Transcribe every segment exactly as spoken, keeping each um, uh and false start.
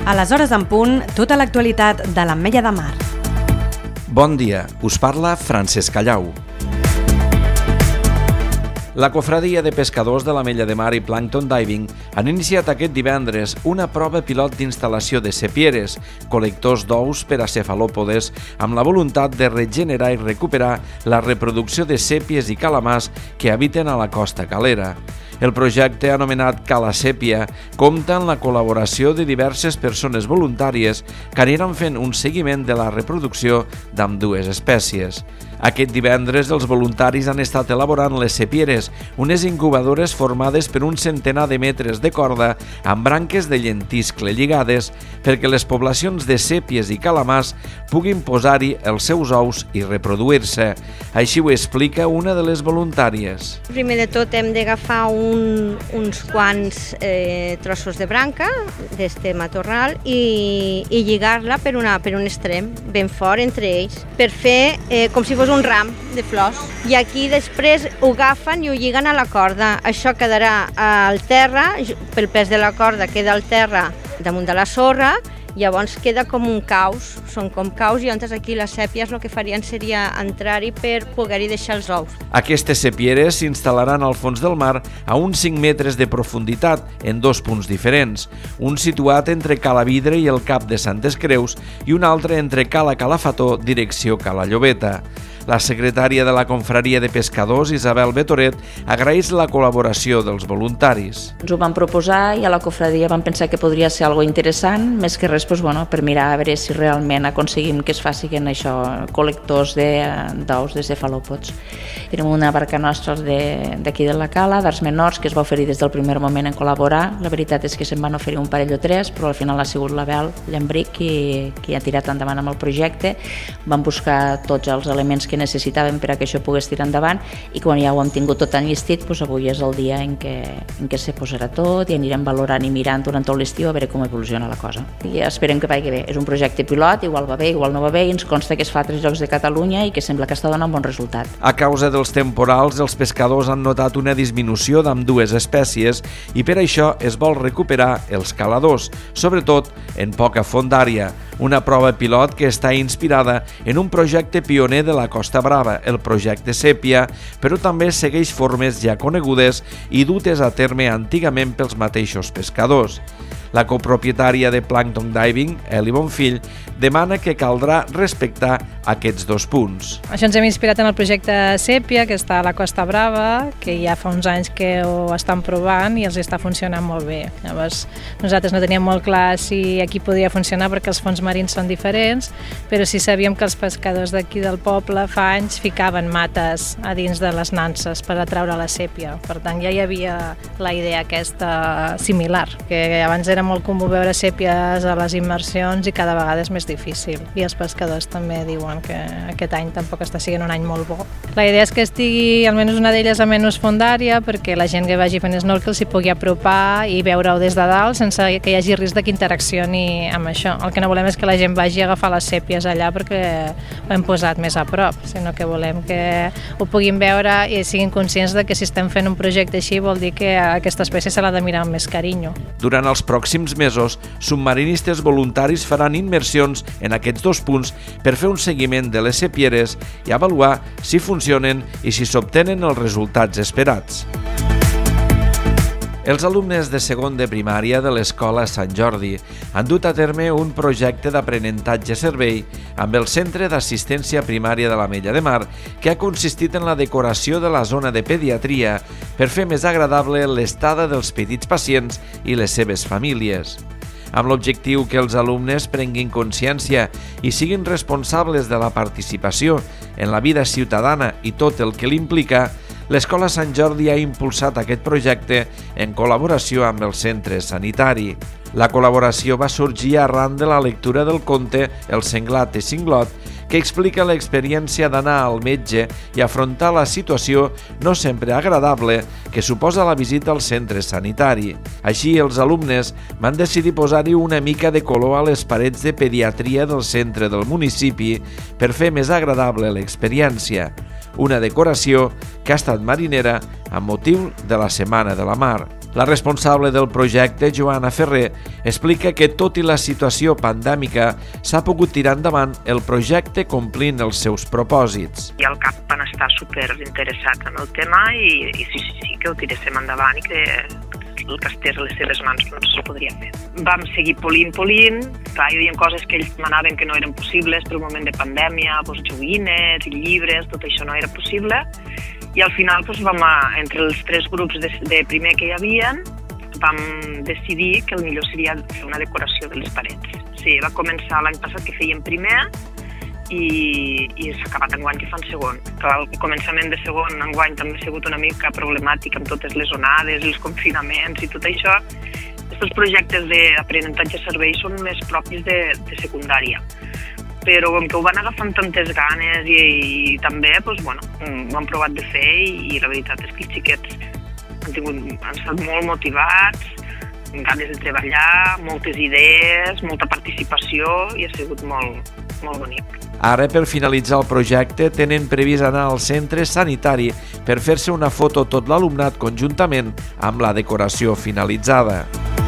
A les hores en punt, tota l'actualitat de l'Ametlla de Mar. Bon dia, us parla Francesc Callau. La Cofradia de Pescadors de l'Ametlla de Mar i Plankton Diving han iniciat aquest divendres una prova pilot d'instal·lació de sepieres, col·lectors d'ous per a cefalòpodes, amb la voluntat de regenerar i recuperar la reproducció de sèpies i calamars que habiten a la costa calera. El projecte, anomenat Cala Sèpia, compta amb la col·laboració de diverses persones voluntàries que aniran fent un seguiment de la reproducció d'ambdues espècies. Aquest divendres els voluntaris han estat elaborant les sepieres, unes incubadores formades per un centenar de metres de corda amb branques de llentiscle lligades perquè les poblacions de sèpies i calamars puguin posar-hi els seus ous i reproduir-se. Així ho explica una de les voluntàries. Primer de tot hem d'agafar un, uns quants eh, trossos de branca d'este matorral i, i lligar-la per, una, per un extrem ben fort entre ells per fer eh, com si fos un ram de flors. I aquí després ho agafen i ho lliguen a la corda. Això quedarà al terra, pel pes de la corda queda al terra damunt de la sorra, llavors queda com un caus, són com caus i llavors aquí les sèpies el que farien seria entrar-hi per poder-hi deixar els ous. Aquestes sepieres s'instal·laran al fons del mar a uns cinc metres de profunditat en dos punts diferents, un situat entre Cala Vidre i el Cap de Santes Creus i un altre entre Cala Calafató, direcció Cala Llobeta. La secretària de la Confraria de Pescadors, Isabel Betoret, agraeix la col·laboració dels voluntaris. Ens ho van proposar i a la Confraria vam pensar que podria ser algo interessant, més que res doncs, bueno, per mirar a veure si realment aconseguim que es facin això, col·lectors d'ous de, de cefalòpods. Tenim una barca nostra d'aquí de, de la Cala, d'Arts Menors, que es va oferir des del primer moment en col·laborar. La veritat és que se'n van oferir un parell o tres, però al final ha sigut la Bel Llambric qui, qui ha tirat endavant amb el projecte. Vam buscar tots els elements que necessitàvem per a que això pogués tirar endavant i quan ja ho hem tingut tot enllistit, doncs avui és el dia en què, en què se posarà tot i anirem valorant i mirant durant tot l'estiu a veure com evoluciona la cosa. I esperem que vagi bé. És un projecte pilot, igual va bé, igual no va bé, i ens consta que es fa a tres llocs de Catalunya i que sembla que està donant bon resultat. A causa dels temporals, els pescadors han notat una disminució d'ambdues espècies i per això es vol recuperar els caladors, sobretot en poca fondària. Una prova pilot que està inspirada en un projecte pioner de la Costa Brava, el projecte Sèpia, però també segueix formes ja conegudes i dutes a terme antigament pels mateixos pescadors. La copropietària de Plankton Diving, Eli Bonfill, demana que caldrà respectar aquests dos punts. Això ens hem inspirat en el projecte Sèpia, que està a la Costa Brava, que ja fa uns anys que ho estan provant i els està funcionant molt bé. Llavors, nosaltres no teníem molt clar si aquí podia funcionar perquè els fons marins són diferents, però sí sabíem que els pescadors d'aquí del poble fa anys ficaven mates a dins de les nanses per atraure la sèpia. Per tant, ja hi havia la idea aquesta similar, que abans era molt comú veure sèpies a les immersions i cada vegada és més difícil. I els pescadors també diuen que aquest any tampoc està sent un any molt bo. La idea és que estigui almenys una d'elles a menys fondària perquè la gent que vagi fent snorkel s'hi pugui apropar i veure-ho des de dalt sense que hi hagi risc de que interaccioni amb això. El que no volem és que la gent vagi a agafar les sèpies allà perquè ho hem posat més a prop, sinó que volem que ho puguin veure i siguin conscients de que si estem fent un projecte així vol dir que aquesta espècie se l'ha de mirar amb més carinyo. Durant els pròxims mesos, submarinistes voluntaris faran immersions en aquests dos punts per fer un seguiment de les sepieres i avaluar si funcionen i si s'obtenen els resultats esperats. Els alumnes de segon de primària de l'Escola Sant Jordi han dut a terme un projecte d'aprenentatge-servei amb el Centre d'Assistència Primària de l'Ametlla de Mar que ha consistit en la decoració de la zona de pediatria per fer més agradable l'estada dels petits pacients i les seves famílies. Amb l'objectiu que els alumnes prenguin consciència i siguin responsables de la participació en la vida ciutadana i tot el que l'implica, l'Escola Sant Jordi ha impulsat aquest projecte en col·laboració amb el centre sanitari. La col·laboració va sorgir arran de la lectura del conte El senglat i Singlot, que explica l'experiència d'anar al metge i afrontar la situació no sempre agradable que suposa la visita al centre sanitari. Així, els alumnes van decidir posar-hi una mica de color a les parets de pediatria del centre del municipi per fer més agradable l'experiència. Una decoració que ha estat marinera amb motiu de la Setmana de la Mar. La responsable del projecte, Joana Ferrer, explica que tot i la situació pandèmica s'ha pogut tirar endavant el projecte complint els seus propòsits. I al cap van estar superinteressats en el tema i, i sí, sí, sí, que ho tiréssim endavant i que el que estés a les seves mans doncs ho podria fer. Vam seguir polint, polint, clar, hi havia coses que ells manaven que no eren possibles pel moment de pandèmia, doncs joguines i llibres, tot això no era possible, i al final doncs, vam, entre els tres grups de, de primer que hi havia, vam decidir que el millor seria fer una decoració de les parets. Sí, va començar l'any passat que fèiem primer, i, i s'ha acabat enguany que fan segon. Clar, el començament de segon enguany també ha sigut una mica problemàtic amb totes les onades, els confinaments i tot això. Aquests projectes d'aprenentatge-servei són més propis de, de secundària. Però com que ho van agafar amb tantes ganes i, i també doncs, bueno, ho han provat de fer i, i la veritat és que els xiquets han, tingut, han estat molt motivats, amb ganes de treballar, moltes idees, molta participació i ha sigut molt, molt bonic. Ara, per finalitzar el projecte, tenen previst anar al centre sanitari per fer-se una foto tot l'alumnat conjuntament amb la decoració finalitzada.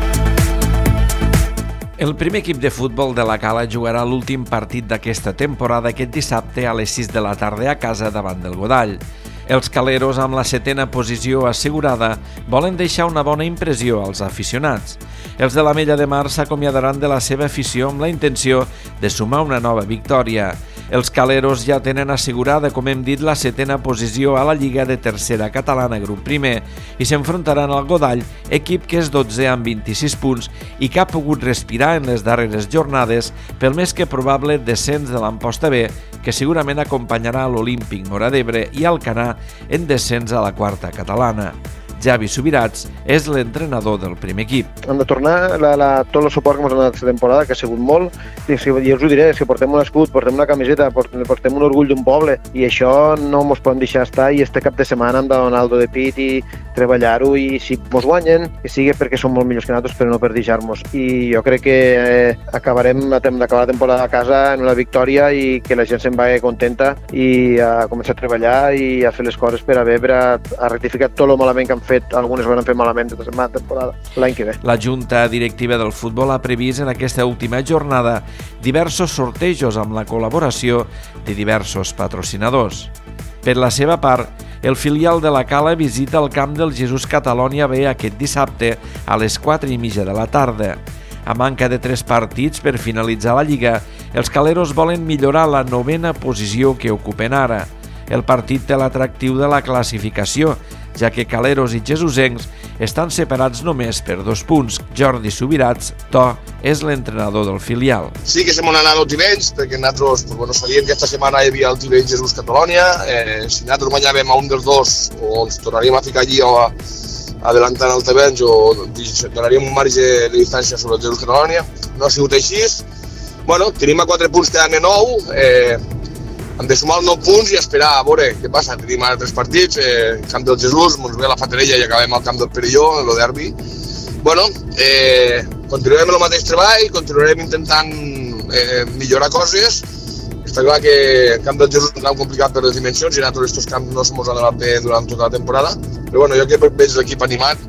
El primer equip de futbol de la Cala jugarà l'últim partit d'aquesta temporada aquest dissabte a les sis de la tarda a casa davant del Godall. Els caleros, amb la setena posició assegurada, volen deixar una bona impressió als aficionats. Els de l'Ametlla de Mar s'acomiadaran de la seva afició amb la intenció de sumar una nova victòria. Els caleros ja tenen assegurada, com hem dit, la setena posició a la Lliga de Tercera Catalana Grup Primer i s'enfrontaran al Godall, equip que és dotzè amb vint-i-sis punts i que ha pogut respirar en les darreres jornades pel més que probable descens de l'Amposta B, que segurament acompanyarà l'Olímpic Móra d'Ebre i Alcanar en descens a la quarta catalana. Javi Subirats és l'entrenador del primer equip. Hem de tornar la, la, tot el suport que ens ha donat aquesta temporada, que ha sigut molt, i, si, i us ho diré, si portem un escut, portem una camiseta, portem, portem un orgull d'un poble, i això no ens podem deixar estar, i este cap de setmana hem de donar el do de pit i treballar-ho, i si ens guanyen, que sigui perquè som molt millors que nosaltres, però no per deixar-nos. I jo crec que eh, acabarem d'acabar la temporada a casa en una victòria i que la gent se'n vagi contenta i a començar a treballar i a fer les coses per haver per a, a rectificar tot el malament que han fet. Algunes van fer malament de la temporada l'any que ve. La Junta Directiva del Futbol ha previst en aquesta última jornada diversos sortejos amb la col·laboració de diversos patrocinadors. Per la seva part, el filial de la Cala visita el camp del Jesús Catalonia B aquest dissabte a les quatre i mitja de la tarda. A manca de tres partits per finalitzar la Lliga, els caleros volen millorar la novena posició que ocupen ara. El partit té l'atractiu de la classificació, ja que caleros i jesusencs estan separats només per dos punts. Jordi Subirats, To, és l'entrenador del filial. Sí que se m'han anat els Tivenys, perquè nosaltres pues, bueno, sabíem que esta setmana hi havia el Tiveny Jesús Catalonia. Eh, si nosaltres guanyàvem a un dels dos, o ens tornaríem a ficar allí o a, adelantant el Tivenys, o donaríem un marge de distància sobre el Jesús Catalonia. No ha sigut així. Bueno, tenim a quatre punts, quedant a nou. Eh, hem de sumar els nou punts i esperar a veure què passa. Tenim ara tres partits, eh, Camp del Jesús, ens ve la Fatarella i acabem al Camp del Perelló, el derbi. Bueno, eh, continuarem el mateix treball, continuarem intentant eh, millorar coses. Està clar que el Camp del Jesús és complicat per les dimensions i nosaltres aquests camps no se mos han anat bé durant tota la temporada. Però bueno, jo que veig l'equip animat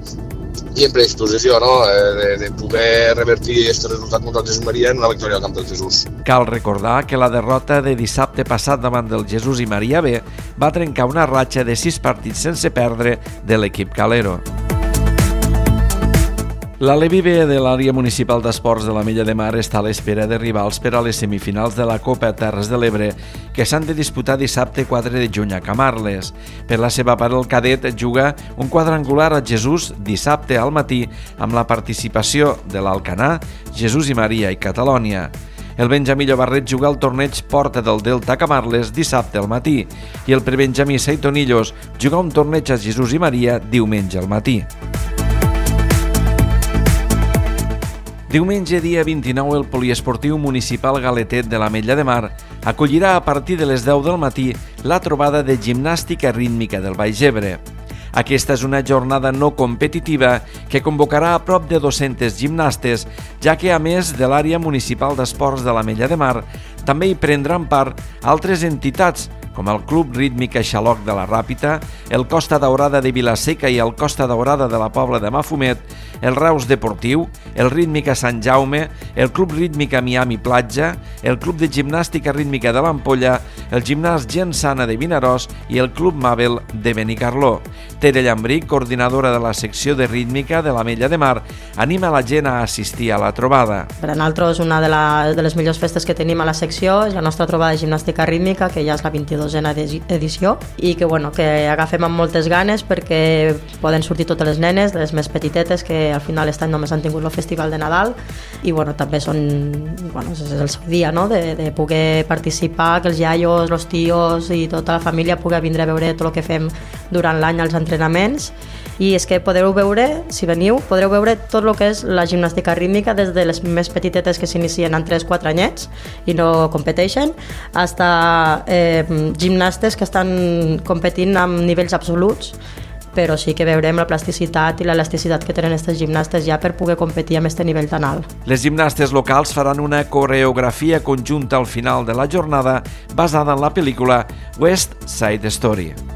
i en predisposició, no? de, de poder revertir aquest resultat contra el Jesús Maria en una victòria al Camp del Jesús. Cal recordar que la derrota de dissabte passat davant del Jesús i Maria B va trencar una ratxa de sis partits sense perdre de l'equip calero. La Levi B de l'àrea municipal d'esports de l'Ametlla de Mar està a l'espera de rivals per a les semifinals de la Copa Terres de l'Ebre que s'han de disputar dissabte quatre de juny a Camarles. Per la seva part, el cadet juga un quadrangular a Jesús dissabte al matí amb la participació de l'Alcanar, Jesús i Maria i Catalonia. El Benjamí Llobarret juga al torneig Porta del Delta a Camarles dissabte al matí i el prebenjamí Saitonillos juga un torneig a Jesús i Maria diumenge al matí. Diumenge, dia vint-i-nou, el Poliesportiu Municipal Galetet de l'Ametlla de Mar acollirà a partir de les deu del matí la trobada de gimnàstica rítmica del Baix Ebre. Aquesta és una jornada no competitiva que convocarà a prop de dos-centes gimnastes, ja que a més de l'àrea municipal d'esports de l'Ametlla de Mar també hi prendran part altres entitats com el Club Rítmic Aixaloc de la Ràpita, el Costa Daurada de Vilaseca i el Costa Daurada de la Pobla de Mafumet, el Reus Deportiu, el Rítmica Sant Jaume, el Club Rítmica Miami Platja, el Club de Gimnàstica Rítmica de l'Ampolla, el Gimnàs Gent Sana de Vinaròs i el Club Mabel de Benicarló. Tere Llambric, coordinadora de la secció de rítmica de l'Ametlla de Mar, anima la gent a assistir a la trobada. Per a nosaltres una de, la, de les millors festes que tenim a la secció és la nostra trobada de gimnàstica rítmica, que ja és la vint-i-dosena edició, i que, bueno, que agafem amb moltes ganes perquè poden sortir totes les nenes, les més petitetes, que al final aquest any només han tingut el festival de Nadal, i bueno, també són, bueno, és el seu dia, no?, de, de poder participar, que els iaios, els tios i tota la família pugui vindre a veure tot el que fem durant l'any als entrenaments. I és que podreu veure, si veniu, podreu veure tot el que és la gimnàstica rítmica, des de les més petitetes que s'inicien en tres quatre anyets i no competeixen, fins a eh, gimnastes que estan competint amb nivells absoluts, però sí que veurem la plasticitat i l'elasticitat que tenen aquestes gimnastes ja per poder competir amb aquest nivell tan alt. Les gimnastes locals faran una coreografia conjunta al final de la jornada basada en la pel·lícula West Side Story.